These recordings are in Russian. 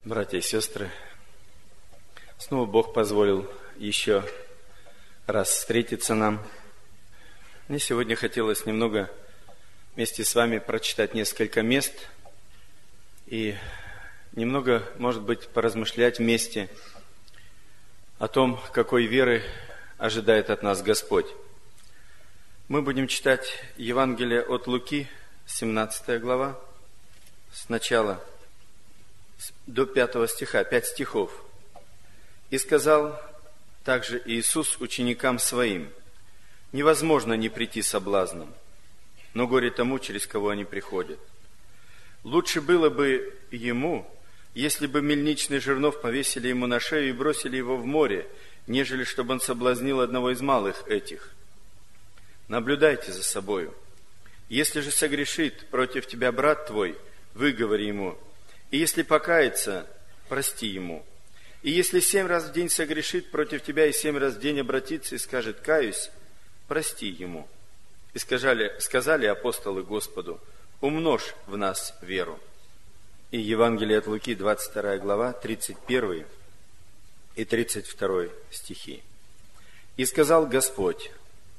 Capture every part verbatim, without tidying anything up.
Братья и сестры, снова Бог позволил еще раз встретиться нам. Мне сегодня хотелось немного вместе с вами прочитать несколько мест и немного, может быть, поразмышлять вместе о том, какой веры ожидает от нас Господь. Мы будем читать Евангелие от Луки, семнадцатая глава, сначала до пятого стиха, пять стихов. «И сказал также Иисус ученикам Своим: невозможно не прийти соблазном, но горе тому, через кого они приходят. Лучше было бы ему, если бы мельничный жернов повесили ему на шею и бросили его в море, нежели чтобы он соблазнил одного из малых этих. Наблюдайте за собою. Если же согрешит против тебя брат твой, выговори ему, и если покается, прости ему. И если семь раз в день согрешит против тебя и семь раз в день обратится и скажет: каюсь, прости ему». И сказали, сказали апостолы Господу: умножь в нас веру. И Евангелие от Луки, двадцать вторая глава, тридцать первый и тридцать второй стихи. «И сказал Господь: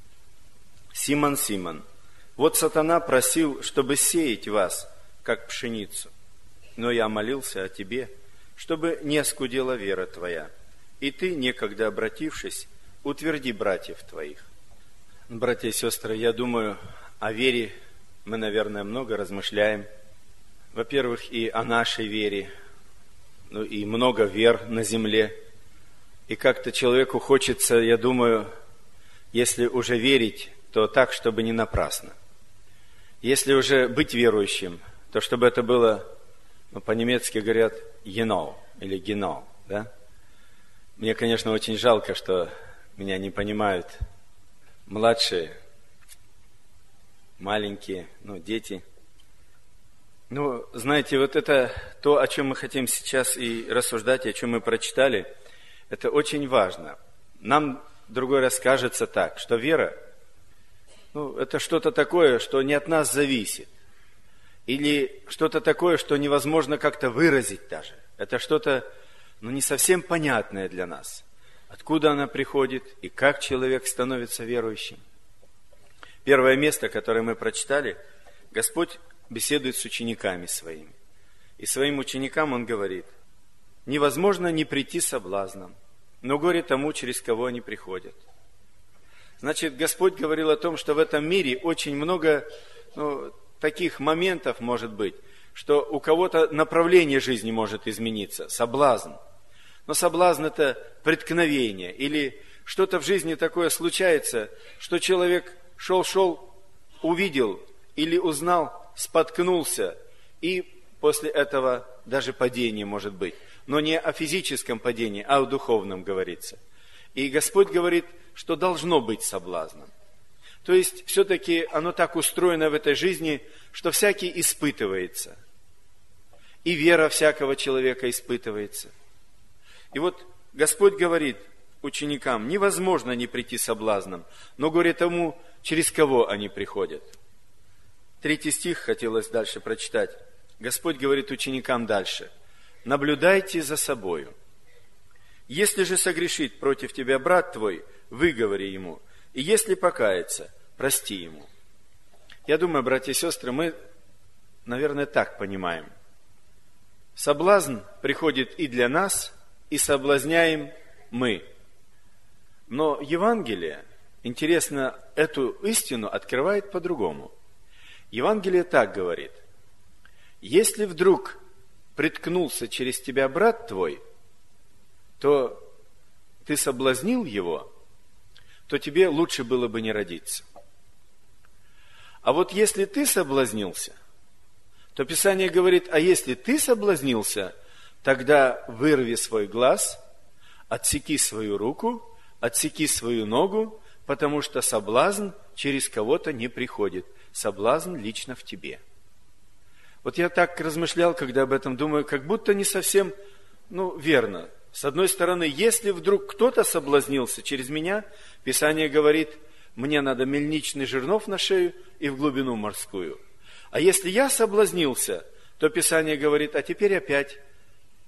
Симон, Симон, вот сатана просил, чтобы сеять вас, как пшеницу. Но я молился о тебе, чтобы не оскудела вера твоя, и ты, некогда обратившись, утверди братьев твоих». Братья и сестры, я думаю, о вере мы, наверное, много размышляем. Во-первых, и о нашей вере, ну и много вер на земле. И как-то человеку хочется, я думаю, если уже верить, то так, чтобы не напрасно. Если уже быть верующим, то чтобы это было, ну, по-немецки говорят «genau» или «genau», да? Мне, конечно, очень жалко, что меня не понимают младшие, маленькие, ну, дети. Ну, знаете, вот это то, о чем мы хотим сейчас и рассуждать, и о чем мы прочитали, это очень важно. Нам другой раз кажется так, что вера, ну, это что-то такое, что не от нас зависит. Или что-то такое, что невозможно как-то выразить даже. Это что-то, ну, не совсем понятное для нас. Откуда она приходит и как человек становится верующим. Первое место, которое мы прочитали, Господь беседует с учениками своими. И своим ученикам Он говорит: невозможно не прийти соблазном, но горе тому, через кого они приходят. Значит, Господь говорил о том, что в этом мире очень много, ну, таких моментов может быть, что у кого-то направление жизни может измениться, соблазн. Но соблазн – это преткновение, или что-то в жизни такое случается, что человек шел-шел, увидел или узнал, споткнулся, и после этого даже падение может быть. Но не о физическом падении, а о духовном говорится. И Господь говорит, что должно быть соблазном. То есть, все-таки оно так устроено в этой жизни, что всякий испытывается. И вера всякого человека испытывается. И вот Господь говорит ученикам: невозможно не прийти соблазном, но горе тому, через кого они приходят. Третий стих хотелось дальше прочитать. Господь говорит ученикам дальше: наблюдайте за собою. Если же согрешит против тебя брат твой, выговори ему, и если покается, прости ему. Я думаю, братья и сестры, мы, наверное, так понимаем. Соблазн приходит и для нас, и соблазняем мы. Но Евангелие, интересно, эту истину открывает по-другому. Евангелие так говорит: если вдруг приткнулся через тебя брат твой, то ты соблазнил его, то тебе лучше было бы не родиться. А вот если ты соблазнился, то Писание говорит: а если ты соблазнился, тогда вырви свой глаз, отсеки свою руку, отсеки свою ногу, потому что соблазн через кого-то не приходит. Соблазн лично в тебе. Вот я так размышлял, когда об этом думаю, как будто не совсем, ну, верно. С одной стороны, если вдруг кто-то соблазнился через меня, Писание говорит: мне надо мельничный жернов на шею и в глубину морскую. А если я соблазнился, то Писание говорит: а теперь опять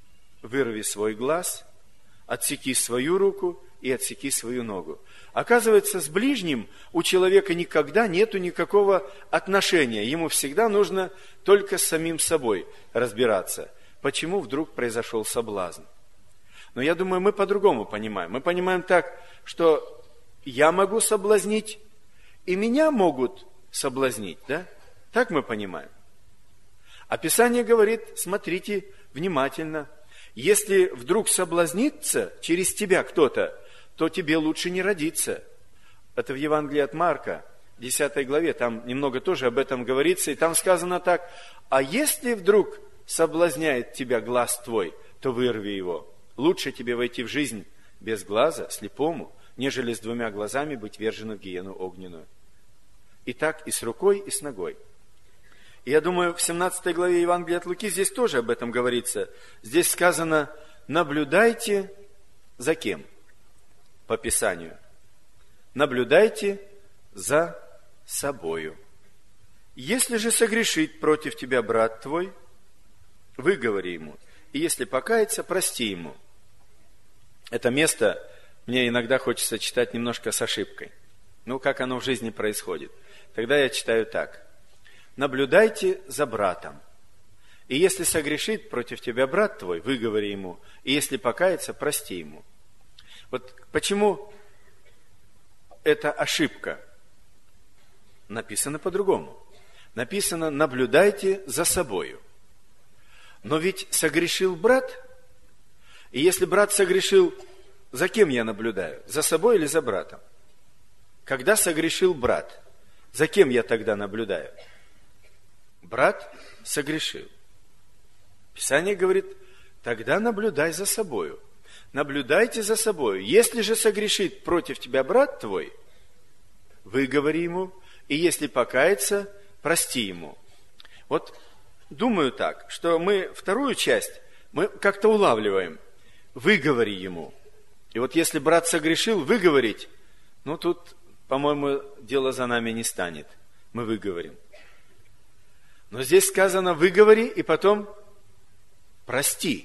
вырви свой глаз, отсеки свою руку и отсеки свою ногу. Оказывается, с ближним у человека никогда нету никакого отношения. Ему всегда нужно только с самим собой разбираться. Почему вдруг произошел соблазн? Но я думаю, мы по-другому понимаем. Мы понимаем так, что я могу соблазнить, и меня могут соблазнить, да? Так мы понимаем. А Писание говорит, смотрите внимательно, если вдруг соблазнится через тебя кто-то, то тебе лучше не родиться. Это в Евангелии от Марка, десятой главе, там немного тоже об этом говорится, и там сказано так: а если вдруг соблазняет тебя глаз твой, то вырви его. Лучше тебе войти в жизнь без глаза, слепому, нежели с двумя глазами быть верженным в гиену огненную. И так и с рукой, и с ногой. И я думаю, в семнадцатой главе Евангелия от Луки здесь тоже об этом говорится. Здесь сказано: наблюдайте за кем? По Писанию. Наблюдайте за собою. Если же согрешит против тебя брат твой, выговори ему, и если покается, прости ему. Это место мне иногда хочется читать немножко с ошибкой. Ну, как оно в жизни происходит. Тогда я читаю так. Наблюдайте за братом. И если согрешит против тебя брат твой, выговори ему, и если покается, прости ему. Вот почему это ошибка? Написано по-другому. Написано: наблюдайте за собою. Но ведь согрешил брат, и если брат согрешил, за кем я наблюдаю? За собой или за братом? Когда согрешил брат, за кем я тогда наблюдаю? Брат согрешил. Писание говорит: тогда наблюдай за собою. Наблюдайте за собою. Если же согрешит против тебя брат твой, выговори ему, и если покается, прости ему. Вот думаю так, что мы вторую часть, мы как-то улавливаем. Выговори ему. И вот если брат согрешил, выговорить, ну тут, по-моему, дело за нами не станет. Мы выговорим. Но здесь сказано: выговори, и потом прости.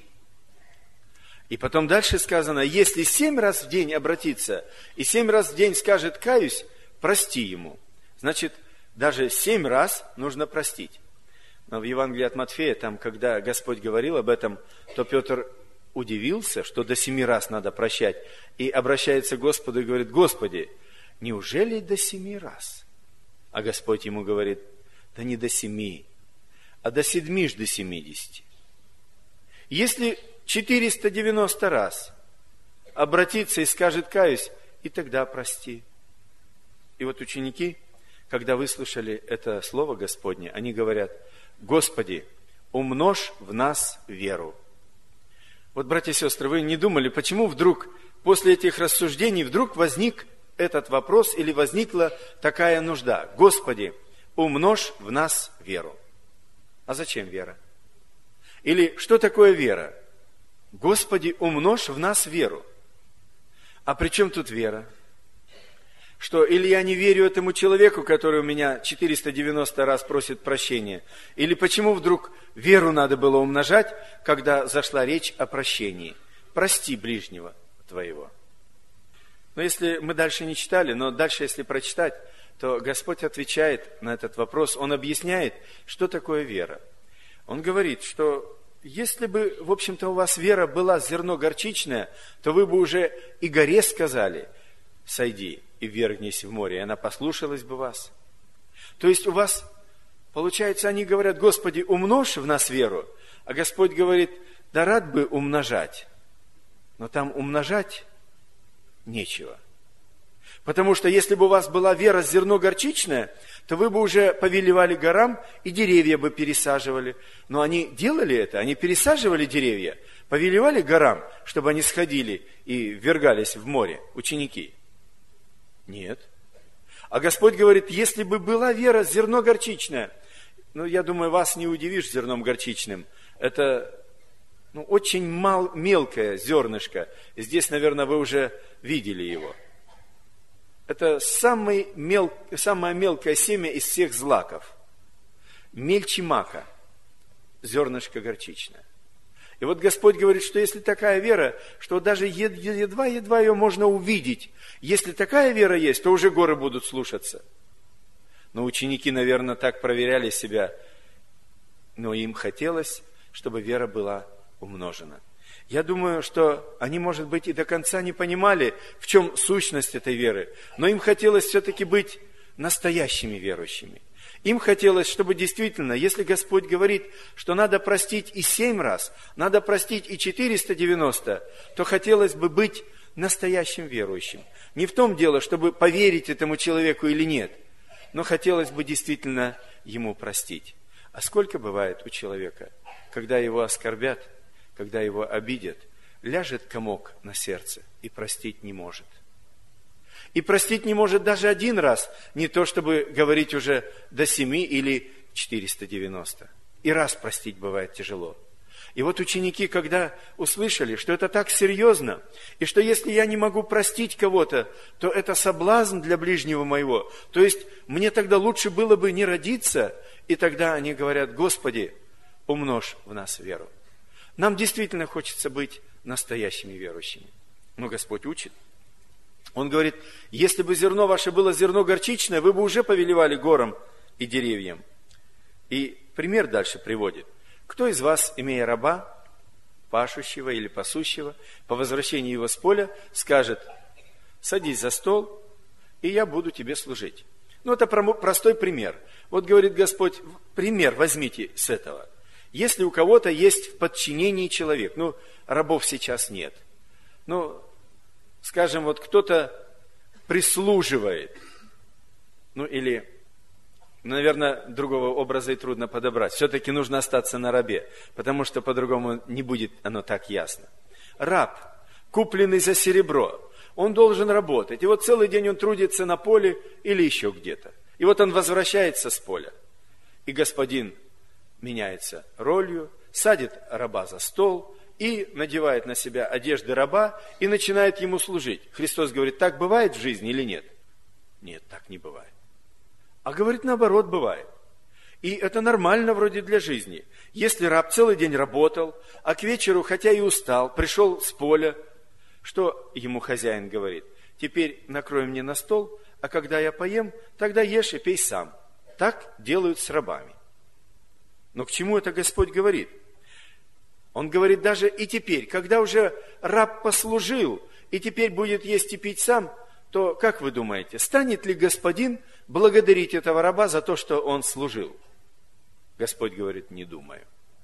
И потом дальше сказано: если семь раз в день обратится, и семь раз в день скажет «каюсь», прости ему. Значит, даже семь раз нужно простить. Но в Евангелии от Матфея, там, когда Господь говорил об этом, то Петр удивился, что до семи раз надо прощать, и обращается к Господу и говорит: Господи, неужели до семи раз? А Господь ему говорит: да не до семи, а до седьмижды семидесяти. Если четыреста девяносто раз обратится и скажет «каюсь», и тогда прости. И вот ученики, когда выслушали это слово Господне, они говорят: Господи, умножь в нас веру. Вот, братья и сестры, вы не думали, почему вдруг после этих рассуждений вдруг возник этот вопрос или возникла такая нужда? Господи, умножь в нас веру. А зачем вера? Или что такое вера? Господи, умножь в нас веру. А при чем тут вера? Что или я не верю этому человеку, который у меня четыреста девяносто раз просит прощения, или почему вдруг веру надо было умножать, когда зашла речь о прощении? Прости ближнего твоего. Но если мы дальше не читали, но дальше если прочитать, то Господь отвечает на этот вопрос, Он объясняет, что такое вера. Он говорит, что если бы, в общем-то, у вас вера была зерно горчичное, то вы бы уже и горе сказали: сойди и ввергнись в море, и она послушалась бы вас. То есть у вас, получается, они говорят: Господи, умножь в нас веру, а Господь говорит: да рад бы умножать, но там умножать нечего. Потому что если бы у вас была вера зерно горчичное, то вы бы уже повелевали горам и деревья бы пересаживали. Но они делали это, они пересаживали деревья, повелевали горам, чтобы они сходили и ввергались в море, ученики. Нет. А Господь говорит: если бы была вера зерно горчичное, ну, я думаю, вас не удивишь зерном горчичным. Это ну, очень мал, мелкое зернышко. И здесь, наверное, вы уже видели его. Это самый мел, самое мелкое семя из всех злаков. Мельче мака. Зернышко горчичное. И вот Господь говорит, что если такая вера, что даже едва-едва ее можно увидеть, если такая вера есть, то уже горы будут слушаться. Но ученики, наверное, так проверяли себя, но им хотелось, чтобы вера была умножена. Я думаю, что они, может быть, и до конца не понимали, в чем сущность этой веры, но им хотелось все-таки быть настоящими верующими. Им хотелось, чтобы действительно, если Господь говорит, что надо простить и семь раз, надо простить и четыреста девяносто, то хотелось бы быть настоящим верующим. Не в том дело, чтобы поверить этому человеку или нет, но хотелось бы действительно ему простить. А сколько бывает у человека, когда его оскорбят, когда его обидят, ляжет комок на сердце и простить не может. И простить не может даже один раз, не то чтобы говорить уже до семи или четыреста девяносто. И раз простить бывает тяжело. И вот ученики, когда услышали, что это так серьезно, и что если я не могу простить кого-то, то это соблазн для ближнего моего, то есть мне тогда лучше было бы не родиться, и тогда они говорят: Господи, умножь в нас веру. Нам действительно хочется быть настоящими верующими. Но Господь учит. Он говорит: если бы зерно ваше было зерно горчичное, вы бы уже повелевали горам и деревьям. И пример дальше приводит. Кто из вас, имея раба, пашущего или пасущего, по возвращении его с поля, скажет: садись за стол, и я буду тебе служить? Ну, это простой пример. Вот говорит Господь, пример возьмите с этого. Если у кого-то есть в подчинении человек, ну, рабов сейчас нет, ну, скажем, вот кто-то прислуживает, ну, или, наверное, другого образа и трудно подобрать. Все-таки нужно остаться на рабе, потому что по-другому не будет оно так ясно. Раб, купленный за серебро, он должен работать. И вот целый день он трудится на поле или еще где-то. И вот он возвращается с поля. И господин меняется ролью, садит раба за стол и надевает на себя одежды раба и начинает ему служить. Христос говорит, так бывает в жизни или нет? Нет, так не бывает. А говорит, наоборот, бывает. И это нормально вроде для жизни. Если раб целый день работал, а к вечеру, хотя и устал, пришел с поля, что ему хозяин говорит? Теперь накрой мне на стол, а когда я поем, тогда ешь и пей сам. Так делают с рабами. Но к чему это Господь говорит? Он говорит даже и теперь, когда уже раб послужил, и теперь будет есть и пить сам, то, как вы думаете, станет ли господин благодарить этого раба за то, что он служил? Господь говорит, не думаю.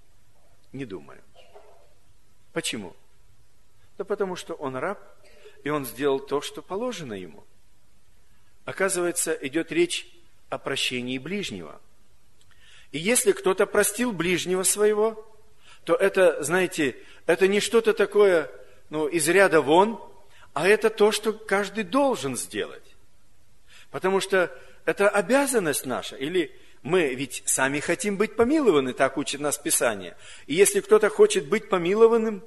Не думаю. Почему? Да потому что он раб, и он сделал то, что положено ему. Оказывается, идет речь о прощении ближнего. И если кто-то простил ближнего своего, то это, знаете, это не что-то такое, ну, из ряда вон, а это то, что каждый должен сделать. Потому что это обязанность наша. Или мы ведь сами хотим быть помилованы, так учит нас Писание. И если кто-то хочет быть помилованным,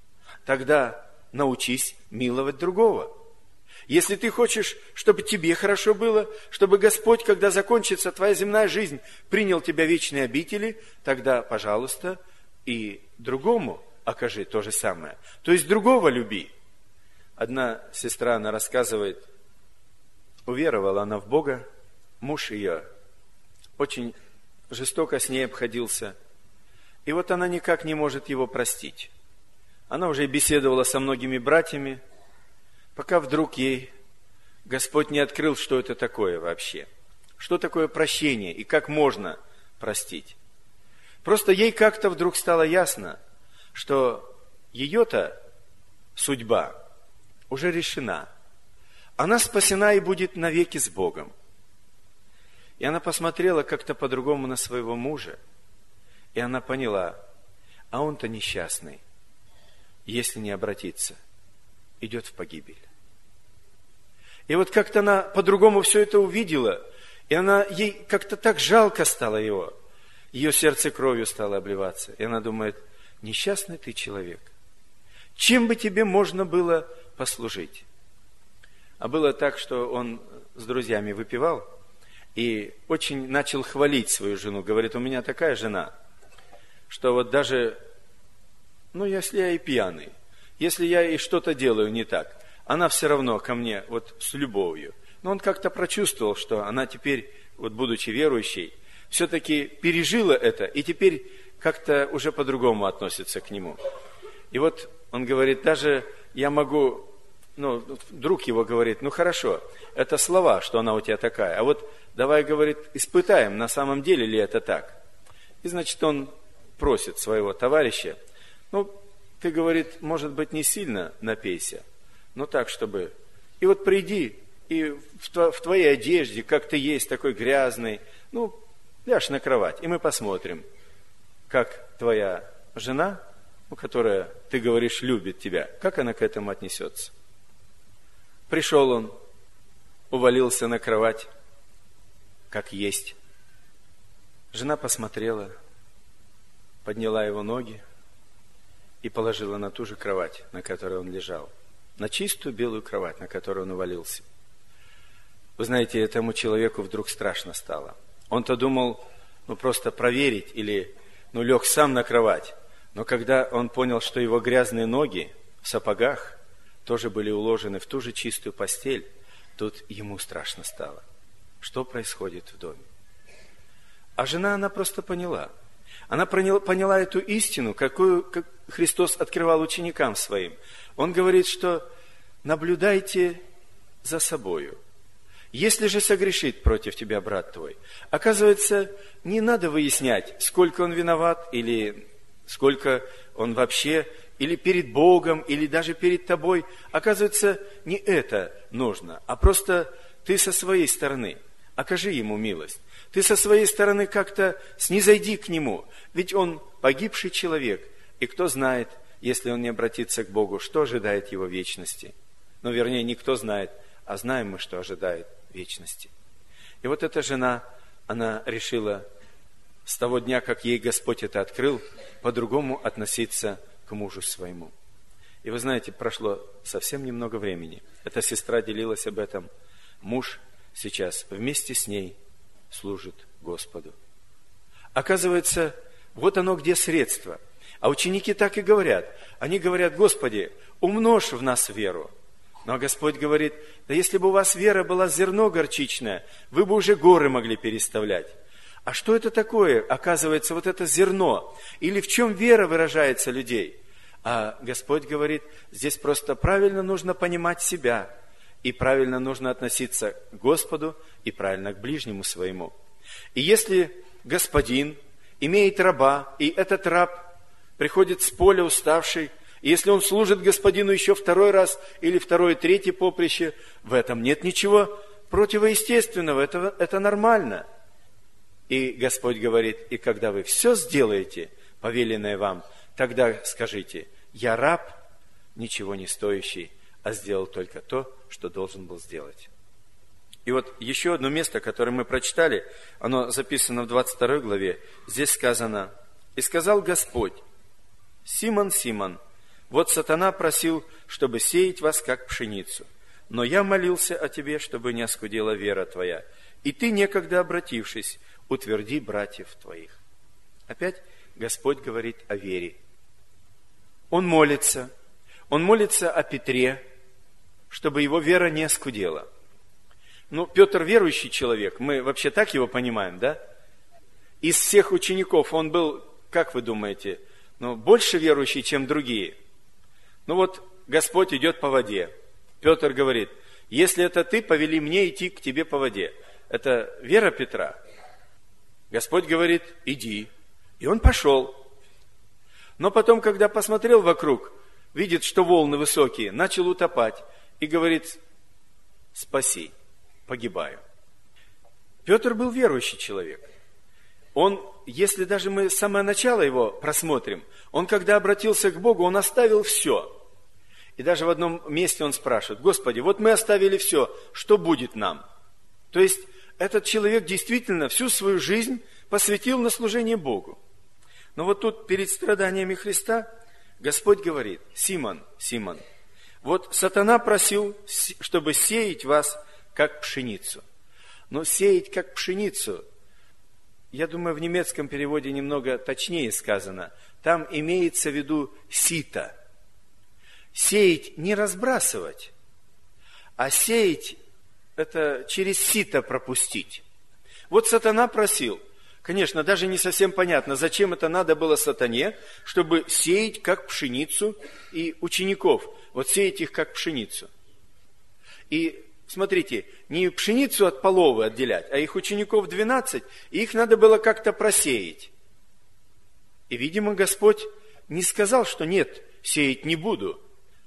тогда научись миловать другого. Если ты хочешь, чтобы тебе хорошо было, чтобы Господь, когда закончится твоя земная жизнь, принял тебя в вечные обители, тогда, пожалуйста, и другому окажи то же самое. То есть другого люби. Одна сестра, она рассказывает, уверовала она в Бога, муж ее очень жестоко с ней обходился. И вот она никак не может его простить. Она уже беседовала со многими братьями, пока вдруг ей Господь не открыл, что это такое вообще. Что такое прощение и как можно простить. Просто ей как-то вдруг стало ясно, что ее-то судьба уже решена. Она спасена и будет навеки с Богом. И она посмотрела как-то по-другому на своего мужа, и она поняла, а он-то несчастный, если не обратиться, идет в погибель. И вот как-то она по-другому все это увидела, и она, ей как-то так жалко стало его. Ее сердце кровью стало обливаться. И она думает, несчастный ты человек. Чем бы тебе можно было послужить? А было так, что он с друзьями выпивал и очень начал хвалить свою жену. Говорит, у меня такая жена, что вот даже ну, если я и пьяный, если я и что-то делаю не так, она все равно ко мне вот с любовью. Но он как-то прочувствовал, что она теперь, вот будучи верующей, все-таки пережила это и теперь как-то уже по-другому относится к нему. И вот он говорит, даже я могу, ну, друг его говорит, ну хорошо, это слова, что она у тебя такая, а вот давай, говорит, испытаем, на самом деле ли это так. И значит, он просит своего товарища, ну, ты, говорит, может быть, не сильно напейся, но так, чтобы... И вот приди, и в твоей одежде, как ты есть, такой грязный, ну, ляжь на кровать, и мы посмотрим, как твоя жена, ну, которая, ты говоришь, любит тебя, как она к этому отнесется. Пришел он, увалился на кровать, как есть. Жена посмотрела, подняла его ноги и положила на ту же кровать, на которой он лежал. На чистую белую кровать, на которой он увалился. Вы знаете, этому человеку вдруг страшно стало. Он-то думал, ну, просто проверить или, ну, лег сам на кровать. Но когда он понял, что его грязные ноги в сапогах тоже были уложены в ту же чистую постель, тут ему страшно стало. Что происходит в доме? А жена, она просто поняла. Она поняла, поняла эту истину, какую как Христос открывал ученикам своим. Он говорит, что наблюдайте за собою. Если же согрешит против тебя брат твой, оказывается, не надо выяснять, сколько он виноват, или сколько он вообще, или перед Богом, или даже перед тобой. Оказывается, не это нужно, а просто ты со своей стороны окажи ему милость. Ты со своей стороны как-то снизойди к нему, ведь он погибший человек, и кто знает, если он не обратится к Богу, что ожидает его в вечности. Ну, вернее, никто знает, а знаем мы, что ожидает вечности. И вот эта жена, она решила с того дня, как ей Господь это открыл, по-другому относиться к мужу своему. И вы знаете, прошло совсем немного времени. Эта сестра делилась об этом. Муж сейчас вместе с ней служит Господу. Оказывается, вот оно где средство. А ученики так и говорят. Они говорят, Господи, умножь в нас веру. Но Господь говорит, да если бы у вас вера была зерно горчичное, вы бы уже горы могли переставлять. А что это такое, оказывается, вот это зерно? Или в чем вера выражается людей? А Господь говорит, здесь просто правильно нужно понимать себя, и правильно нужно относиться к Господу, и правильно к ближнему своему. И если господин имеет раба, и этот раб приходит с поля уставший, и если он служит господину еще второй раз, или второе, третье поприще, в этом нет ничего противоестественного, это, это нормально. И Господь говорит, и когда вы все сделаете, повеленное вам, тогда скажите, я раб, ничего не стоящий, а сделал только то, что должен был сделать. И вот еще одно место, которое мы прочитали, оно записано в двадцать второй главе, здесь сказано, «И сказал Господь, Симон, Симон, вот сатана просил, чтобы сеять вас, как пшеницу, но я молился о тебе, чтобы не оскудела вера твоя, и ты, некогда обратившись, утверди братьев твоих». Опять Господь говорит о вере. Он молится. Он молится о Петре, чтобы его вера не оскудела. Ну, Петр верующий человек, мы вообще так его понимаем, да? Из всех учеников он был, как вы думаете, ну, больше верующий, чем другие. Ну вот, Господь идет по воде. Петр говорит, если это ты, повели мне идти к тебе по воде. Это вера Петра. Господь говорит, иди. И он пошел. Но потом, когда посмотрел вокруг, видит, что волны высокие, начал утопать. И говорит, спаси, погибаю. Петр был верующий человек. Он, если даже мы с самого начала его просмотрим, он, когда обратился к Богу, он оставил все. И даже в одном месте он спрашивает, Господи, вот мы оставили все, что будет нам? То есть, этот человек действительно всю свою жизнь посвятил на служение Богу. Но вот тут перед страданиями Христа Господь говорит, Симон, Симон, вот сатана просил, чтобы сеять вас, как пшеницу. Но сеять, как пшеницу, я думаю, в немецком переводе немного точнее сказано. там имеется в виду сито. Сеять не разбрасывать, а сеять это через сито пропустить. Вот сатана просил. Конечно, даже не совсем понятно, зачем это надо было сатане, чтобы сеять как пшеницу и учеников. Вот сеять их как пшеницу. И смотрите, не пшеницу от половы отделять, а их учеников двенадцать, и их надо было как-то просеять. И, видимо, Господь не сказал, что нет, сеять не буду.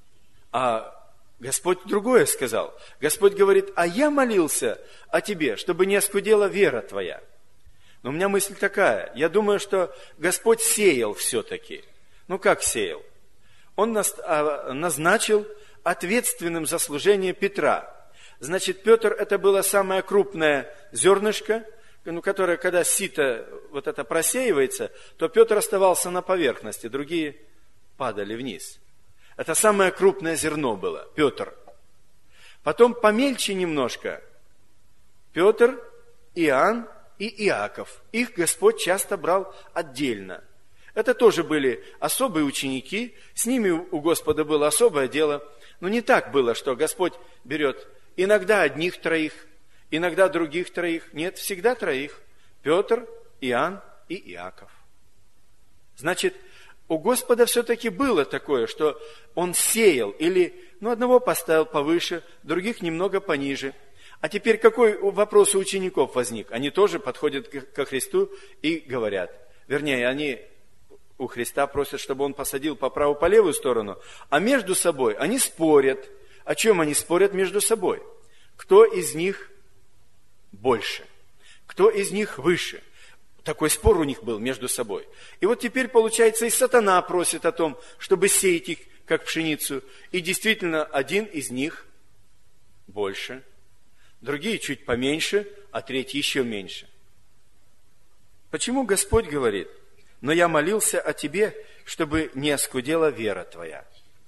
А Господь другое сказал. Господь говорит, а я молился о тебе, чтобы не оскудела вера твоя. Но у меня мысль такая, я думаю, что Господь сеял все-таки. Ну как сеял? Он назначил ответственным за служение Петра. Значит, Петр это было самое крупное зернышко, ну, которое, когда сито вот это просеивается, то Петр оставался на поверхности, другие падали вниз. Это самое крупное зерно было, Петр. Потом помельче немножко Петр, Иоанн и Иаков. Их Господь часто брал отдельно. Это тоже были особые ученики, с ними у Господа было особое дело. Но не так было, что Господь берет иногда одних троих, иногда других троих. Нет, всегда троих. Петр, Иоанн и Иаков. Значит, у Господа все-таки было такое, что Он сеял, или ну, одного поставил повыше, других немного пониже. А теперь какой вопрос у учеников возник? Они тоже подходят ко Христу и говорят, вернее, они у Христа просят, чтобы Он посадил по правую, по левую сторону, а между собой они спорят. О чем они спорят между собой? Кто из них больше? Кто из них выше? Такой спор у них был между собой. И вот теперь, получается, и сатана просит о том, чтобы сеять их, как пшеницу. И действительно, один из них больше, другие чуть поменьше, а третий еще меньше. Почему Господь говорит, но я молился о тебе, чтобы не оскудела вера твоя?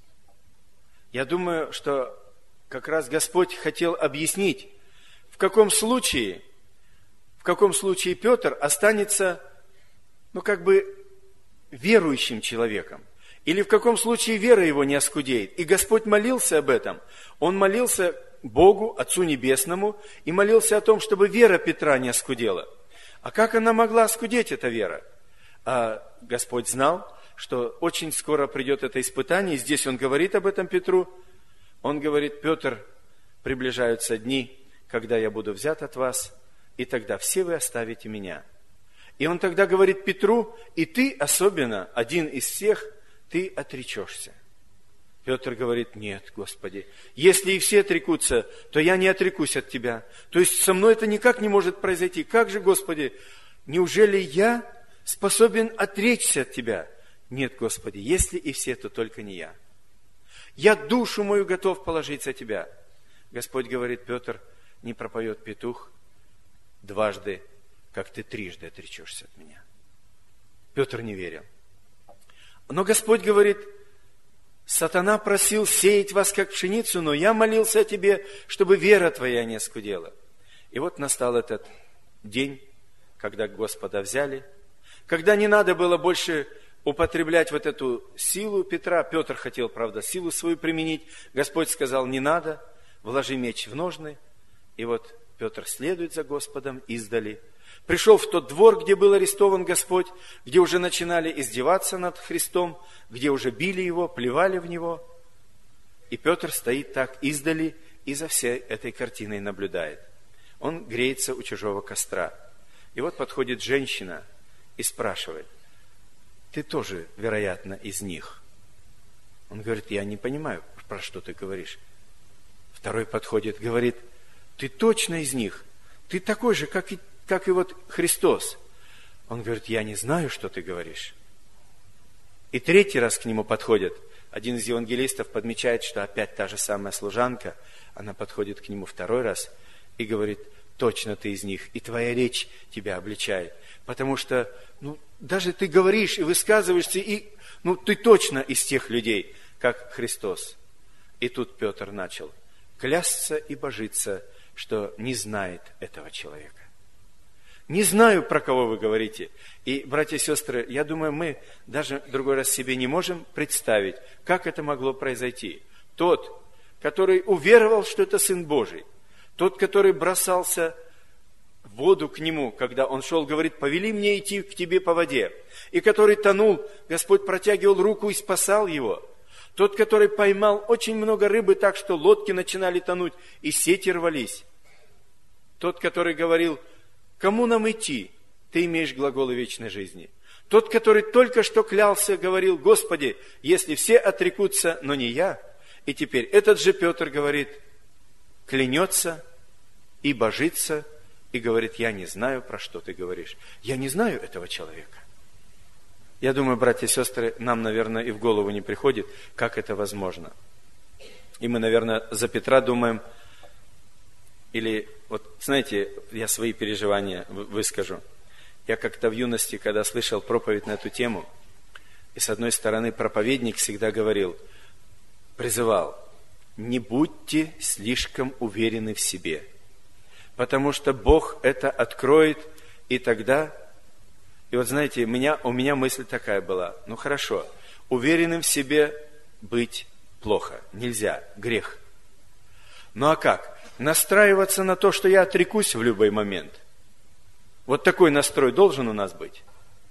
Я думаю, что как раз Господь хотел объяснить, в каком случае, в каком случае Петр останется, ну, как бы, верующим человеком. Или в каком случае вера его не оскудеет. И Господь молился об этом. Он молился Богу, Отцу Небесному, и молился о том, чтобы вера Петра не оскудела. А как она могла оскудеть, эта вера? А Господь знал, что очень скоро придет это испытание, и здесь Он говорит об этом Петру. Он говорит, Петр, приближаются дни, когда я буду взят от вас, и тогда все вы оставите меня. И Он тогда говорит Петру, и ты особенно, один из всех, ты отречешься. Петр говорит, нет, Господи, если и все отрекутся, то я не отрекусь от Тебя. То есть со мной это никак не может произойти. Как же, Господи, неужели я способен отречься от Тебя? Нет, Господи, если и все, то только не я. Я душу мою готов положить за Тебя. Господь говорит, Петр, не пропоет петух дважды, как ты трижды отречешься от меня. Петр не верил. Но Господь говорит, сатана просил сеять вас, как пшеницу, но я молился о тебе, чтобы вера твоя не оскудела. И вот настал этот день, когда Господа взяли, когда не надо было больше употреблять вот эту силу Петра. Петр хотел, правда, силу свою применить. Господь сказал, не надо, вложи меч в ножны. И вот Петр следует за Господом издали. Пришел в тот двор, где был арестован Господь, где уже начинали издеваться над Христом, где уже били Его, плевали в Него. И Петр стоит так издали и за всей этой картиной наблюдает. Он греется у чужого костра. И вот подходит женщина и спрашивает, ты тоже, вероятно, из них? Он говорит, я не понимаю, про что ты говоришь. Второй подходит, говорит, ты точно из них, ты такой же, как и как и вот Христос. Он говорит, я не знаю, что ты говоришь. И третий раз к нему подходит. Один из евангелистов подмечает, что опять та же самая служанка, она подходит к нему второй раз и говорит, точно ты из них, и твоя речь тебя обличает. Потому что, ну, даже ты говоришь и высказываешься, и, ну, ты точно из тех людей, как Христос. И тут Петр начал клясться и божиться, что не знает этого человека. Не знаю, про кого вы говорите. И, братья и сестры, я думаю, мы даже в другой раз себе не можем представить, как это могло произойти. Тот, который уверовал, что это Сын Божий, тот, который бросался в воду к Нему, когда Он шел, говорит, повели мне идти к Тебе по воде, и который тонул, Господь протягивал руку и спасал его. Тот, который поймал очень много рыбы так, что лодки начинали тонуть, и сети рвались. Тот, который говорил, кому нам идти? Ты имеешь глаголы вечной жизни. Тот, который только что клялся, говорил, Господи, если все отрекутся, но не я. И теперь этот же Петр говорит, клянется и божится, и говорит, я не знаю, про что ты говоришь. Я не знаю этого человека. Я думаю, братья и сестры, нам, наверное, и в голову не приходит, как это возможно. И мы, наверное, за Петра думаем, или, вот, знаете, я свои переживания выскажу. Я как-то в юности, когда слышал проповедь на эту тему, и с одной стороны проповедник всегда говорил, призывал, не будьте слишком уверены в себе, потому что Бог это откроет, и тогда... И вот знаете, у меня, у меня мысль такая была, ну хорошо, уверенным в себе быть плохо, нельзя, грех. Ну а как? Настраиваться на то, что я отрекусь в любой момент. Вот такой настрой должен у нас быть?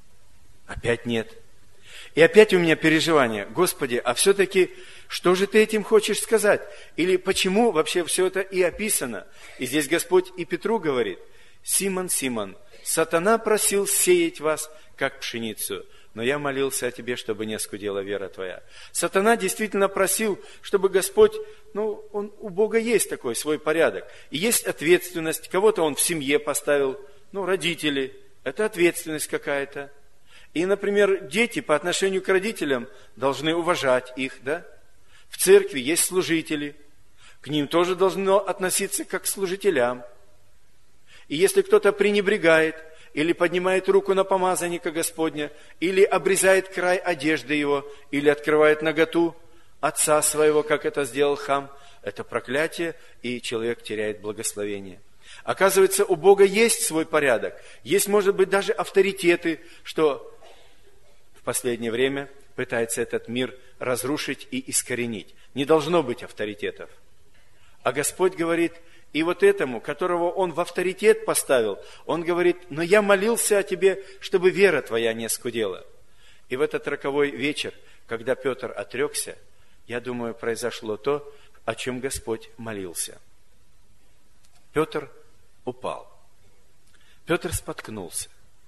Опять нет. И опять у меня переживание. Господи, а все-таки, что же ты этим хочешь сказать? Или почему вообще все это и описано? И здесь Господь и Петру говорит, Симон, Симон, сатана просил сеять вас, как пшеницу, но я молился о тебе, чтобы не оскудела вера твоя. Сатана действительно просил, чтобы Господь, ну, он, у Бога есть такой свой порядок. И есть ответственность, кого-то Он в семье поставил, ну, родители, это ответственность какая-то. И, например, дети по отношению к родителям должны уважать их, да? В церкви есть служители, к ним тоже должно относиться как к служителям. И если кто-то пренебрегает, или поднимает руку на помазанника Господня, или обрезает край одежды его, или открывает наготу отца своего, как это сделал Хам, это проклятие, и человек теряет благословение. Оказывается, у Бога есть свой порядок, есть, может быть, даже авторитеты, что в последнее время пытается этот мир разрушить и искоренить. Не должно быть авторитетов. А Господь говорит, и вот этому, которого Он в авторитет поставил, Он говорит, но я молился о тебе, чтобы вера твоя не оскудела. И в этот роковой вечер, когда Петр отрекся, я думаю, произошло то, о чем Господь молился. Петр упал. Петр споткнулся.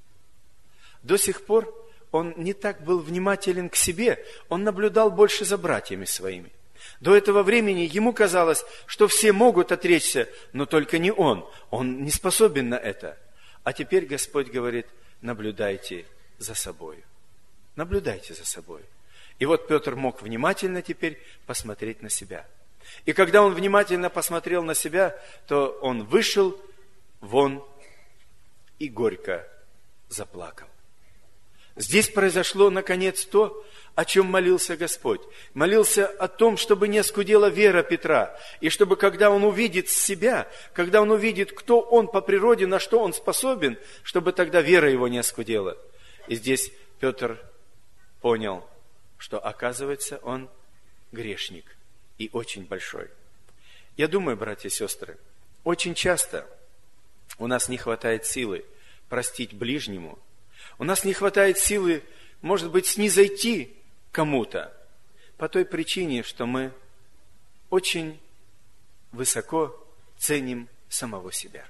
До сих пор он не так был внимателен к себе, он наблюдал больше за братьями своими. До этого времени ему казалось, что все могут отречься, но только не он. Он не способен на это. А теперь Господь говорит, наблюдайте за собой. Наблюдайте за собой. И вот Петр мог внимательно теперь посмотреть на себя. И когда он внимательно посмотрел на себя, то он вышел вон и горько заплакал. Здесь произошло, наконец, то, о чем молился Господь. Молился о том, чтобы не оскудела вера Петра. И чтобы, когда он увидит себя, когда он увидит, кто он по природе, на что он способен, чтобы тогда вера его не оскудела. И здесь Петр понял, что, оказывается, он грешник и очень большой. Я думаю, братья и сестры, очень часто у нас не хватает силы простить ближнему. У нас не хватает силы, может быть, снизойти кому-то по той причине, что мы очень высоко ценим самого себя.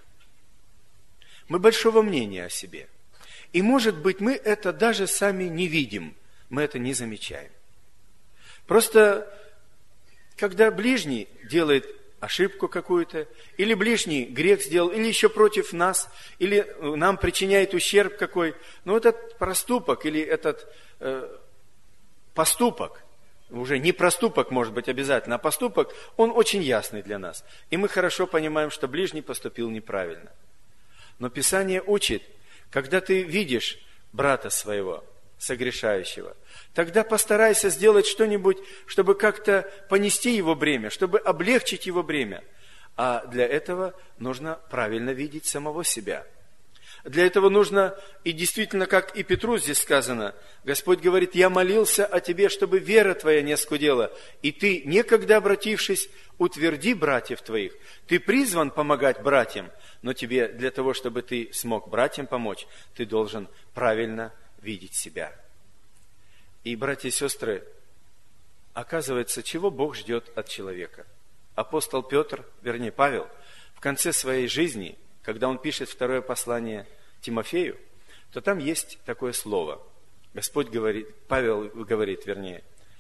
Мы большого мнения о себе. И, может быть, мы это даже сами не видим, мы это не замечаем. Просто, когда ближний делает ошибку какую-то, или ближний грех сделал, или еще против нас, или нам причиняет ущерб какой, но этот проступок или этот э, поступок, уже не проступок может быть обязательно, а поступок, он очень ясный для нас. И мы хорошо понимаем, что ближний поступил неправильно. Но Писание учит, когда ты видишь брата своего, согрешающего, тогда постарайся сделать что-нибудь, чтобы как-то понести его бремя, чтобы облегчить его бремя. А для этого нужно правильно видеть самого себя. Для этого нужно, и действительно, как и Петру здесь сказано, Господь говорит, я молился о тебе, чтобы вера твоя не оскудела, и ты, некогда обратившись, утверди братьев твоих. Ты призван помогать братьям, но тебе для того, чтобы ты смог братьям помочь, ты должен правильно видеть себя. И, братья и сестры, оказывается, чего Бог ждет от человека? Апостол Петр, вернее Павел, в конце своей жизни, когда он пишет второе послание Тимофею, то там есть такое слово. Господь говорит, Павел говорит, вернее,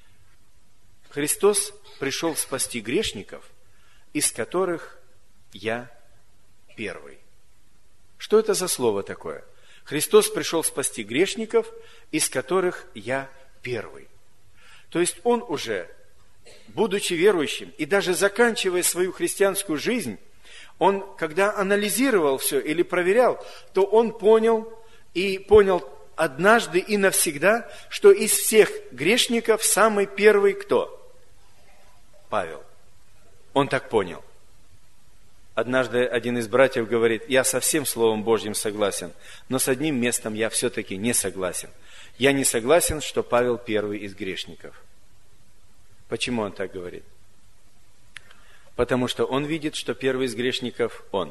Христос пришел спасти грешников, из которых я первый. Что это за слово такое? Христос пришел спасти грешников, из которых я первый. То есть Он уже, будучи верующим и даже заканчивая свою христианскую жизнь, Он, когда анализировал все или проверял, то Он понял и понял однажды и навсегда, что из всех грешников самый первый кто? Павел. Он так понял. Однажды один из братьев говорит, я со всем Словом Божьим согласен, но с одним местом я все-таки не согласен. Я не согласен, что Павел первый из грешников. Почему он так говорит? Потому что он видит, что первый из грешников он.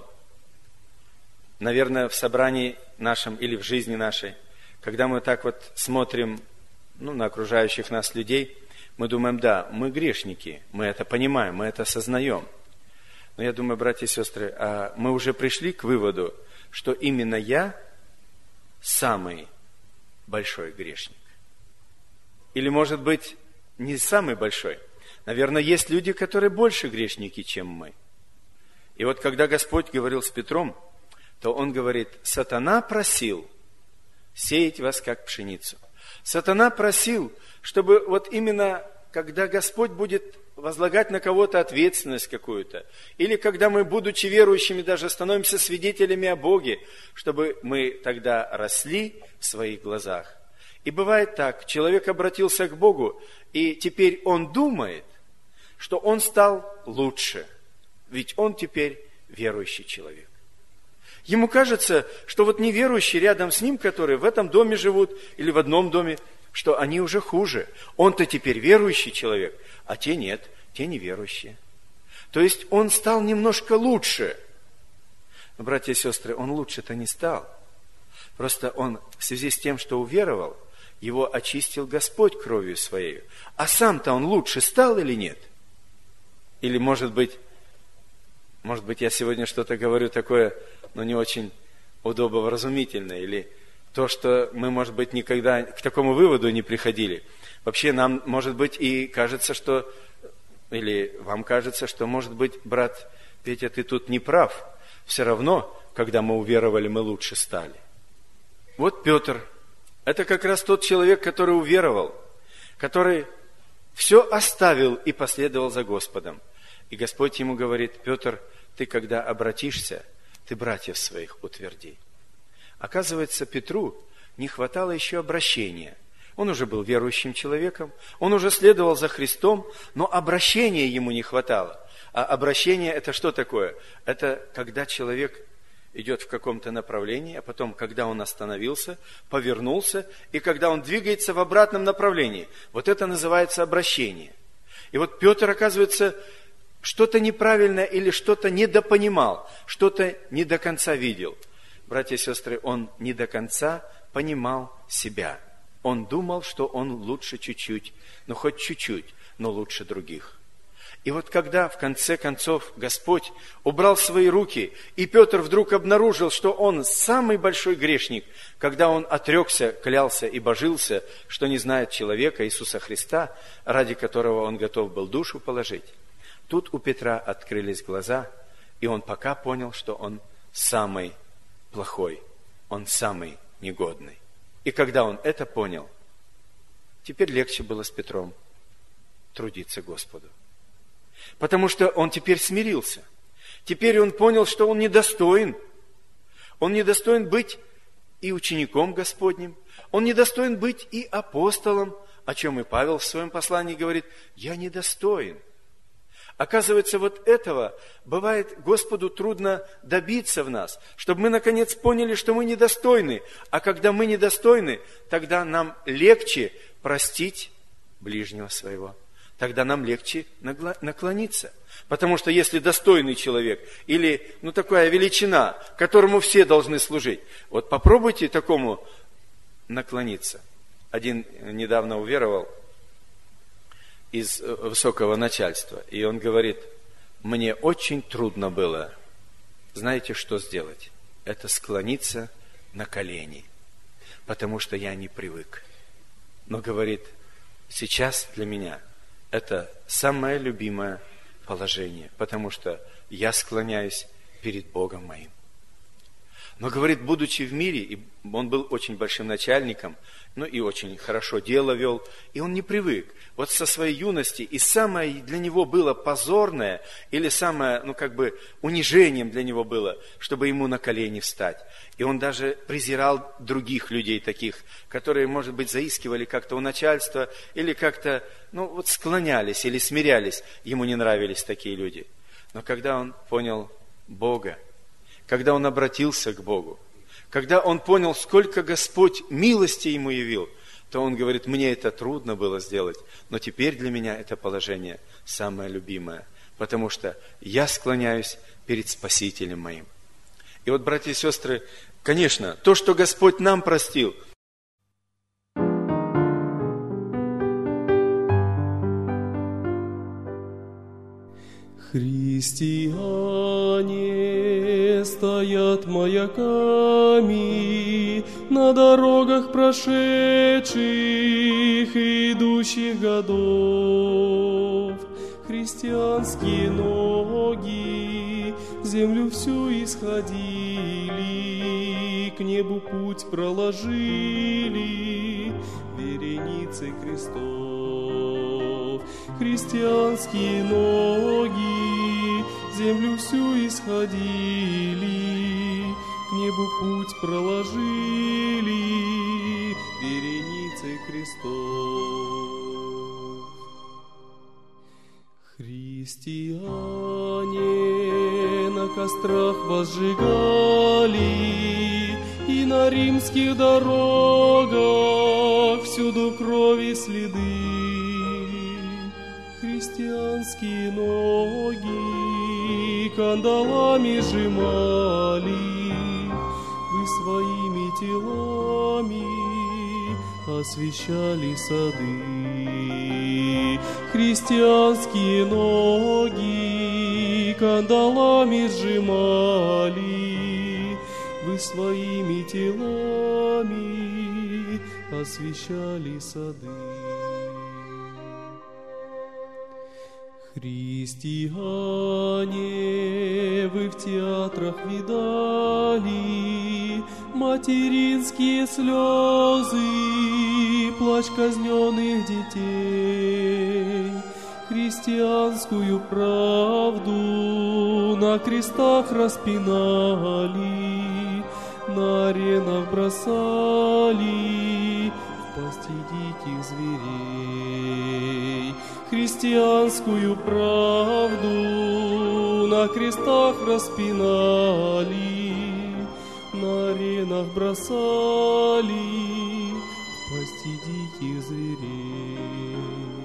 Наверное, в собрании нашем или в жизни нашей, когда мы так вот смотрим ну, на окружающих нас людей, мы думаем, да, мы грешники, мы это понимаем, мы это осознаем. Но я думаю, братья и сестры, а мы уже пришли к выводу, что именно я самый большой грешник. Или, может быть, не самый большой. Наверное, есть люди, которые больше грешники, чем мы. И вот когда Господь говорил с Петром, то Он говорит, сатана просил сеять вас, как пшеницу. Сатана просил, чтобы вот именно, когда Господь будет возлагать на кого-то ответственность какую-то, или когда мы, будучи верующими, даже становимся свидетелями о Боге, чтобы мы тогда росли в своих глазах. И бывает так, человек обратился к Богу, и теперь он думает, что он стал лучше, ведь он теперь верующий человек. Ему кажется, что вот неверующие рядом с ним, которые в этом доме живут или в одном доме, что они уже хуже. Он-то теперь верующий человек, а те нет, те неверующие. То есть он стал немножко лучше. Но, братья и сестры, он лучше-то не стал. Просто он в связи с тем, что уверовал, его очистил Господь кровью своей. А сам-то он лучше стал или нет? Или, может быть, может быть, я сегодня что-то говорю такое, но не очень удобовразумительное, или то, что мы, может быть, никогда к такому выводу не приходили. Вообще нам, может быть, и кажется, что, или вам кажется, что, может быть, брат Петя, ты тут не прав. Все равно, когда мы уверовали, мы лучше стали. Вот Петр, это как раз тот человек, который уверовал, который все оставил и последовал за Господом. И Господь ему говорит, Петр, ты когда обратишься, ты братьев своих утверди. Оказывается, Петру не хватало еще обращения. Он уже был верующим человеком, он уже следовал за Христом, но обращения ему не хватало. А обращение – это что такое? Это когда человек идет в каком-то направлении, а потом, когда он остановился, повернулся, и когда он двигается в обратном направлении. Вот это называется обращение. И вот Петр, оказывается, что-то неправильное или что-то недопонимал, что-то не до конца видел. Братья и сестры, он не до конца понимал себя. Он думал, что он лучше чуть-чуть, ну хоть чуть-чуть, но лучше других. И вот когда в конце концов Господь убрал свои руки, и Петр вдруг обнаружил, что он самый большой грешник, когда он отрекся, клялся и божился, что не знает человека Иисуса Христа, ради которого он готов был душу положить, тут у Петра открылись глаза, и он пока понял, что он самый плохой, он самый негодный. И когда он это понял, теперь легче было с Петром трудиться Господу. Потому что он теперь смирился. Теперь он понял, что он недостоин. Он недостоин быть и учеником Господним. Он недостоин быть и апостолом, о чем и Павел в своем послании говорит, я недостоин. Оказывается, вот этого бывает Господу трудно добиться в нас, чтобы мы наконец поняли, что мы недостойны. А когда мы недостойны, тогда нам легче простить ближнего своего. Тогда нам легче наклониться. Потому что если достойный человек или ну, такая величина, которому все должны служить, вот попробуйте такому наклониться. Один недавно уверовал из высокого начальства, и он говорит: мне очень трудно было, знаете, что сделать? Это склониться на колени, потому что я не привык. Но говорит, сейчас для меня это самое любимое положение, потому что я склоняюсь перед Богом моим. Но, говорит, будучи в мире, и он был очень большим начальником, ну и очень хорошо дело вел, и он не привык. Вот со своей юности, и самое для него было позорное, или самое, ну как бы, унижением для него было, чтобы ему на колени встать. И он даже презирал других людей таких, которые, может быть, заискивали как-то у начальства, или как-то, ну вот склонялись, или смирялись. Ему не нравились такие люди. Но когда он понял Бога, когда он обратился к Богу, когда он понял, сколько Господь милости ему явил, то он говорит, мне это трудно было сделать, но теперь для меня это положение самое любимое, потому что я склоняюсь перед Спасителем моим. И вот, братья и сестры, конечно, то, что Господь нам простил, христиане стоят маяками на дорогах прошедших и идущих годов. Христианские ноги землю всю исходили, к небу путь проложили вереницы крестов. Христианские ноги землю всю исходили, к небу путь проложили вереницы крестов. Христиане на кострах возжигали, и на римских дорогах всюду крови следы. Христианские ноги кандалами сжимали, вы своими телами освещали сады. Христианские ноги кандалами сжимали, вы своими телами освещали сады. Христиане, вы в театрах видали материнские слезы, плач казненных детей. Христианскую правду на крестах распинали, на аренах бросали в пасти диких зверей. Христианскую правду на крестах распинали, на аренах бросали в пасти диких зверей.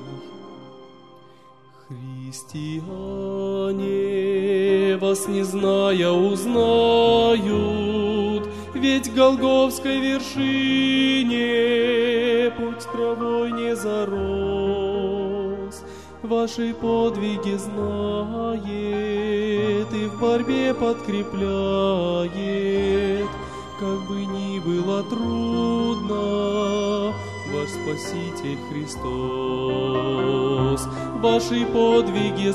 Христиане, вас не зная узнают, ведь к Голгофской вершине путь травой не зарос. Ваши подвиги знает и в борьбе подкрепляет. Как бы ни было трудно, ваш Спаситель Христос. Ваши подвиги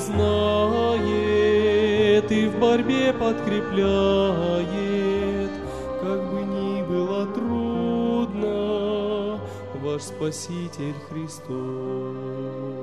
знает и в борьбе подкрепляет. Как бы ни было трудно, ваш Спаситель Христос.